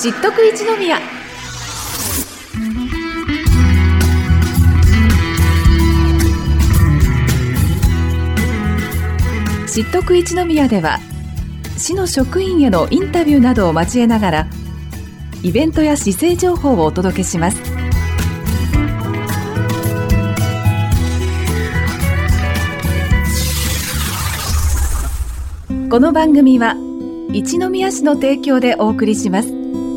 知っとく一宮。知っとく一宮では、市の職員へのインタビューなどを交えながら、イベントや市政情報をお届けします。この番組は一宮市の提供でお送りします。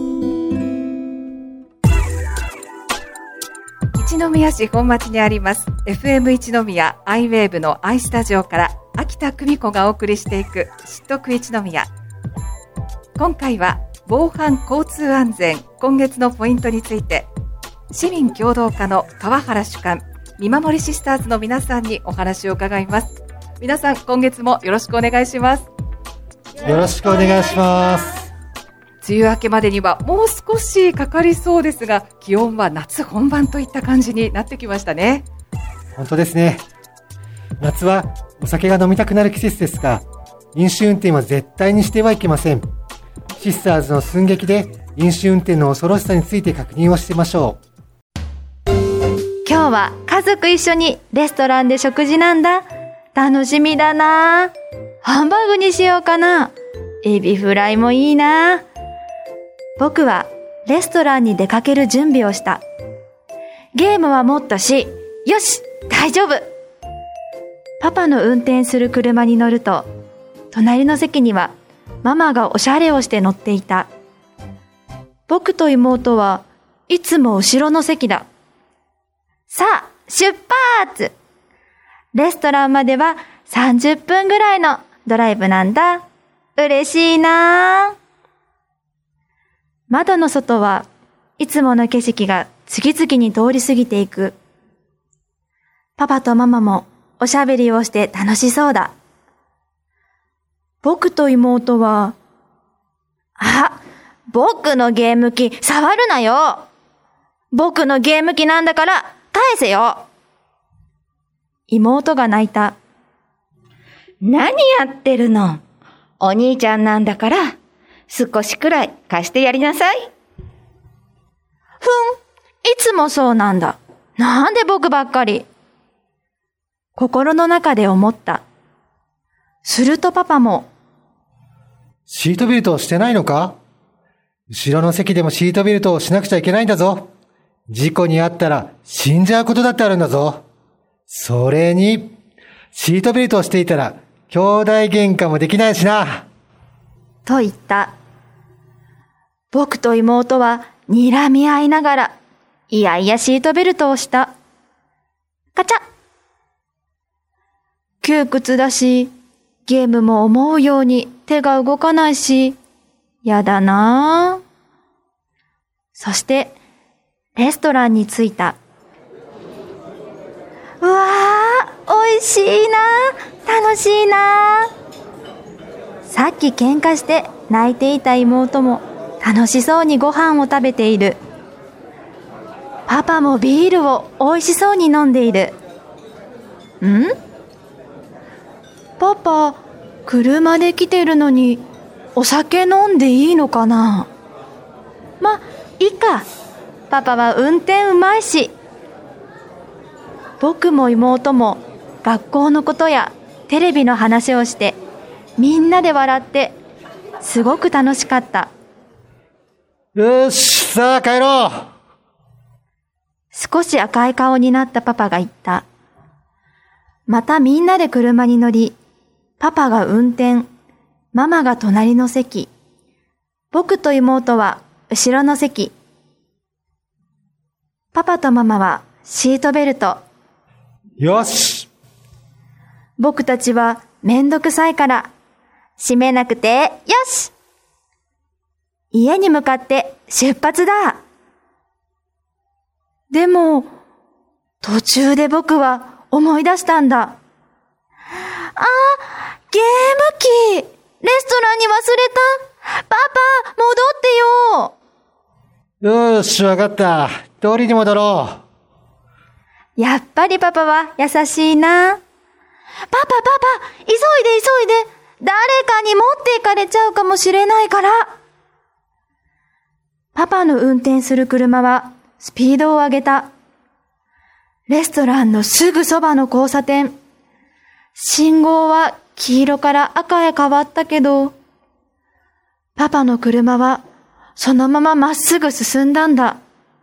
一宮市本町にあります FM 一宮アイウェーブの I スタジオから秋田久美子がお送りしていく知っとく一宮。今回は防犯交通安全今月のポイントについて、市民協働課の川原主幹、見守りシスターズの皆さんにお話を伺います。皆さん、今月もよろしくお願いします。 よろしくお願いします。 梅雨明けまでにはもう少しかかりそうですが、気温は夏本番といった感じになってきましたね。 本当ですね。夏はお酒が飲みたくなる季節ですが、飲酒運転は絶対にしてはいけません。シスターズの寸劇で飲酒運転の恐ろしさについて確認をしてみましょう。今日は家族一緒にレストランで食事なんだ。楽しみだな。ハンバーグにしようかな。エビフライもいいな。僕はレストランに出かける準備をした。ゲームはもっとし、よし、大丈夫。パパの運転する車に乗ると、隣の席にはママがおしゃれをして乗っていた。僕と妹はいつも後ろの席だ。さあ、出発！レストランまでは30分ぐらいのドライブなんだ。嬉しいな。窓の外はいつもの景色が次々に通り過ぎていく。パパとママもおしゃべりをして楽しそうだ。僕と妹は、僕のゲーム機触るなよ。僕のゲーム機なんだから返せよ。妹が泣いた。 何やってるの？お兄ちゃんなんだから少しくらい貸してやりなさい。 いつもそうなんだ。なんで僕ばっかり。心の中で思った。するとパパも、 シートベルトをしてないのか？後ろの席でもシートベルトをしなくちゃいけないんだぞ。事故にあったら死んじゃうことだってあるんだぞ。それに、シートベルトをしていたら兄弟喧嘩もできないしな。 と言った。僕と妹は睨み合いながら、いやいやシートベルトをした。カチャッ。窮屈だし、ゲームも思うように手が動かないし、やだなぁ。そして、レストランに着いた。うわー、美味しいなぁ、楽しいなぁ。さっき喧嘩して泣いていた妹も楽しそうにご飯を食べている。パパもビールを美味しそうに飲んでいる。パパ、車で来てるのにお酒飲んでいいのかな？いいか。パパは運転うまいし。僕も妹も学校のことやテレビの話をしてみんなで笑ってすごく楽しかった。 よし、さあ帰ろう。 少し赤い顔になったパパが言った。またみんなで車に乗り、パパが運転、ママが隣の席、僕と妹は後ろの席。パパとママはシートベルト。 よし。 僕たちはめんどくさいから閉めなくてよし。家に向かって出発だ。でも途中で僕は思い出したんだ。ゲーム機、レストランに忘れた。パパ、戻ってよ。 よし、わかった。通りに戻ろう。やっぱりパパは優しいな。パパ、急いで。誰かに持っていかれちゃうかもしれないから。 パパの運転する車はスピードを上げた。レストランのすぐそばの交差点。信号は黄色から赤へ変わったけど、パパの車はそのまままっすぐ進んだんだ。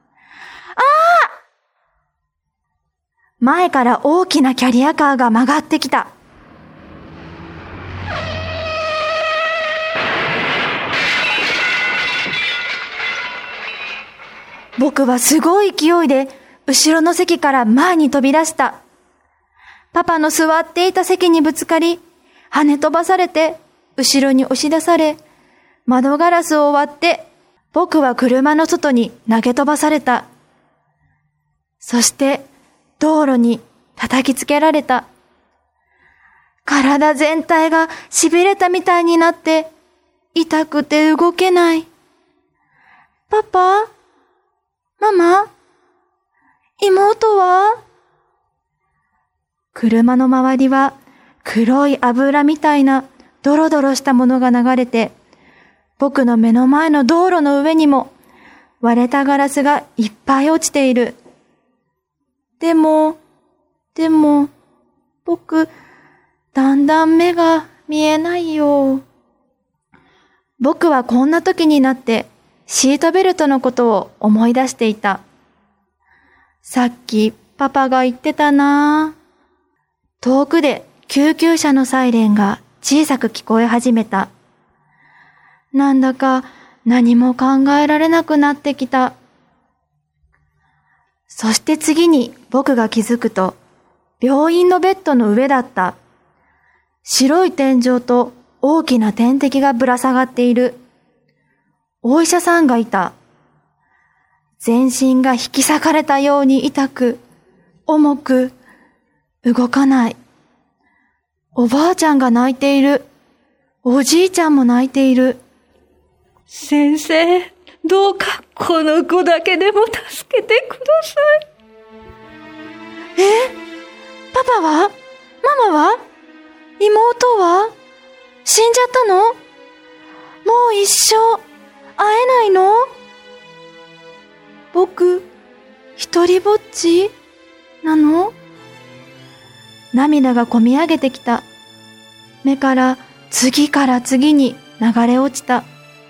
前から大きなキャリアカーが曲がってきた。僕はすごい勢いで後ろの席から前に飛び出した。パパの座っていた席にぶつかり、跳ね飛ばされて、後ろに押し出され、窓ガラスを割って、僕は車の外に投げ飛ばされた。そして、道路に叩きつけられた。体全体が痺れたみたいになって、痛くて動けない。パパ？ママ？妹は？車の周りは黒い油みたいなドロドロしたものが流れて、僕の目の前の道路の上にも割れたガラスがいっぱい落ちている。でも、僕、だんだん目が見えないよ。僕はこんな時になってシートベルトのことを思い出していた。さっきパパが言ってたな。遠くで救急車のサイレンが小さく聞こえ始めた。なんだか何も考えられなくなってきた。そして次に僕が気づくと、病院のベッドの上だった。白い天井と大きな点滴がぶら下がっている。お医者さんがいた。全身が引き裂かれたように痛く、重く、動かない。おばあちゃんが泣いている。おじいちゃんも泣いている。 先生、どうかこの子だけでも助けてください。 パパは？ママは？妹は？死んじゃったの？もう一生会えないの？僕、一人ぼっちなの？涙がこみ上げてきた。目から次から次に流れ落ちた。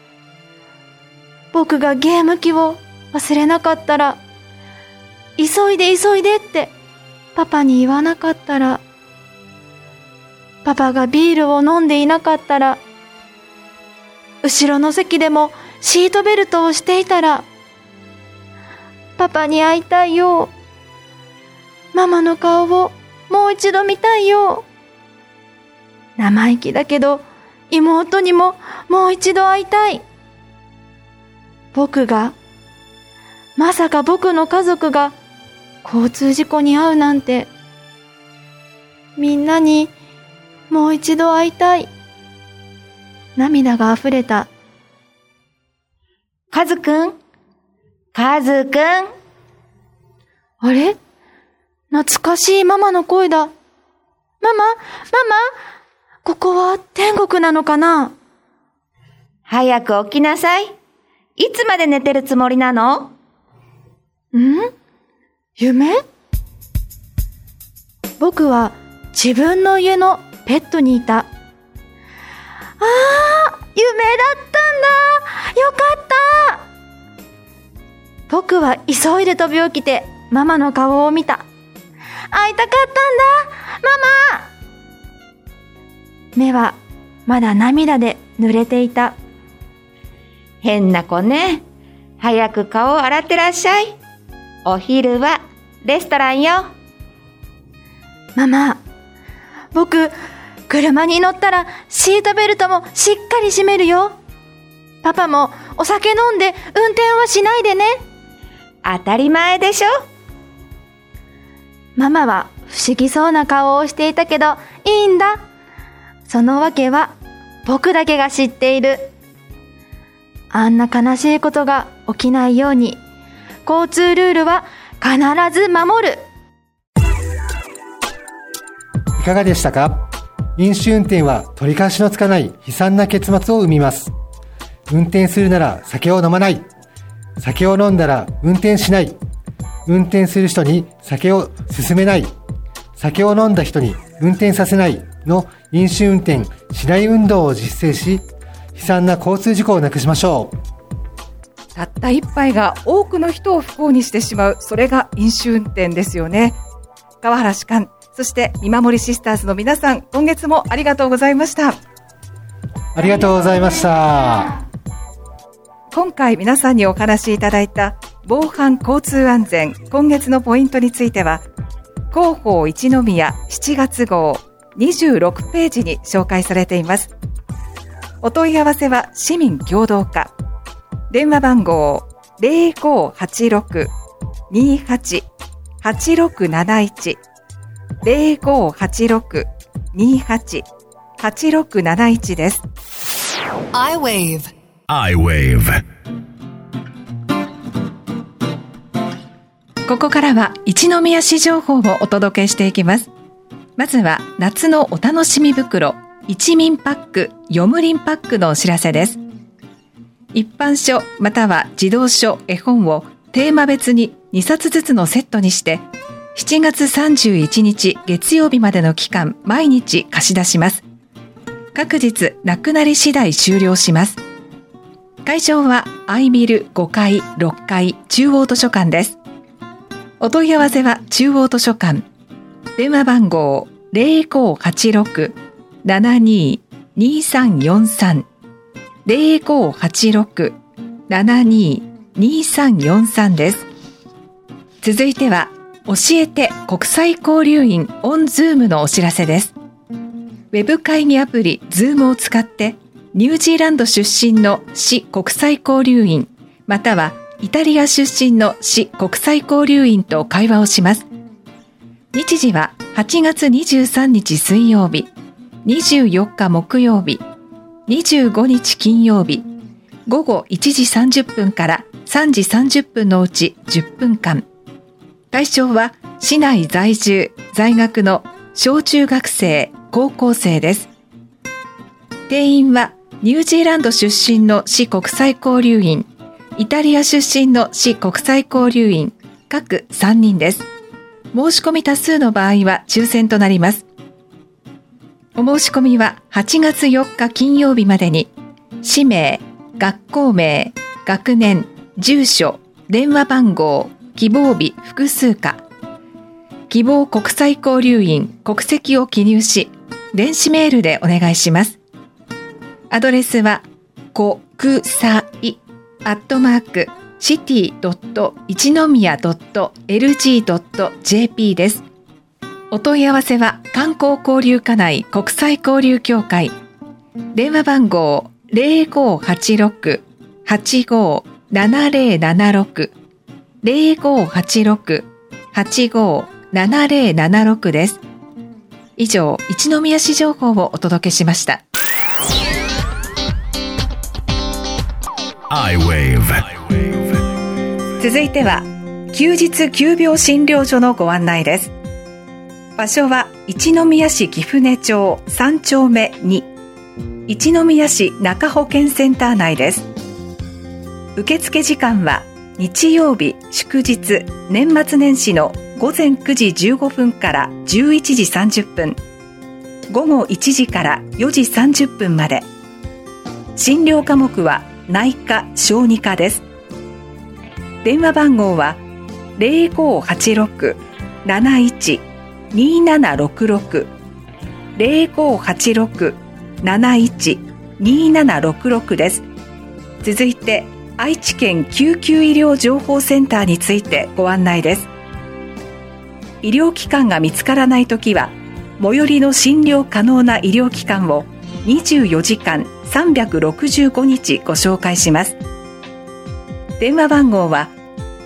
僕がゲーム機を忘れなかったら、急いでってパパに言わなかったら、パパがビールを飲んでいなかったら、後ろの席でもシートベルトをしていたら、パパに会いたいよ。ママの顔をもう一度見たいよ。生意気だけど、妹にももう一度会いたい。まさか僕の家族が交通事故に遭うなんて。みんなにもう一度会いたい。涙が溢れた。 カズくん。あれ？懐かしいママの声だ。ママ、ここは天国なのかな？ 早く起きなさい。いつまで寝てるつもりなの？ 夢？僕は自分の家のペットにいた。夢だったんだ。よかった。僕は急いで飛び起きてママの顔を見た。会いたかったんだ、ママ。目はまだ涙で濡れていた。 変な子ね。早く顔を洗ってらっしゃい。お昼はレストランよ。 ママ、僕、車に乗ったらシートベルトもしっかり締めるよ。パパもお酒飲んで運転はしないでね。 当たり前でしょ。 ママは不思議そうな顔をしていたけど、いいんだ。そのわけは僕だけが知っている。あんな悲しいことが起きないように、交通ルールは必ず守る。 いかがでしたか？飲酒運転は取り返しのつかない悲惨な結末を生みます。運転するなら酒を飲まない。 酒を飲んだら運転しない。運転する人に酒を勧めない。酒を飲んだ人に運転させないの飲酒運転しない運動を実践し、悲惨な交通事故をなくしましょう。 たった一杯が多くの人を不幸にしてしまう、それが飲酒運転ですよね。川原士官、そして見守りシスターズの皆さん、今月もありがとうございました。 ありがとうございました。 今回皆さんにお話しいただいた防犯交通安全今月のポイントについては、広報一宮7月号26ページに紹介されています。お問い合わせは市民協同課。電話番号 0586-28-8671 0586-28-8671 です。 iWave。 ここからは一宮市情報をお届けしていきます。まずは夏のお楽しみ袋一民パックよむりんパックのお知らせです。一般書または児童書絵本をテーマ別に2冊ずつのセットにして7月31日月曜日までの期間毎日貸し出します。各日なくなり次第終了します。会場はアイビル5階6階中央図書館です。お問い合わせは中央図書館。電話番号 0586-72-2343 0586-72-2343 です。続いては教えて国際交流員 on Zoom のお知らせです。ウェブ会議アプリ Zoom を使ってニュージーランド出身の市国際交流員またはイタリア出身の市国際交流員と会話をします。日時は8月23日水曜日、24日木曜日、25日金曜日、午後1時30分から3時30分のうち10分間。対象は市内在住、在学の小中学生、高校生です。定員はニュージーランド出身の市国際交流員、イタリア出身の市国際交流員、各3人です。申し込み多数の場合は抽選となります。お申し込みは8月4日金曜日までに、氏名、学校名、学年、住所、電話番号、希望日複数か、希望国際交流員国籍を記入し、電子メールでお願いします。アドレスは、国際city.ichinomiya.lg.jp です。お問い合わせは観光交流課内国際交流協会。電話番号 0586-857076 0586-857076 です。以上、一宮市情報をお届けしました。 iWave。 続いては休日急病診療所のご案内です。場所は一宮市貴船町3丁目2、一宮市中保健センター内です。受付時間は日曜日祝日年末年始の午前9時15分から11時30分、午後1時から4時30分まで。診療科目は内科・小児科です。電話番号は 0586-71-2766 0586-71-2766 です。続いて愛知県救急医療情報センターについてご案内です。医療機関が見つからないときは最寄りの診療可能な医療機関を24時間365日ご紹介します。電話番号は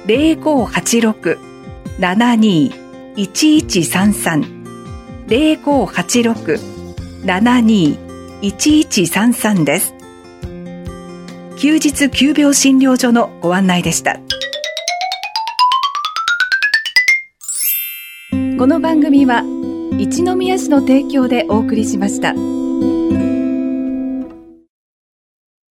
0586-72-1133 0586-72-1133 です。休日急病診療所のご案内でした。この番組は一宮市の提供でお送りしました。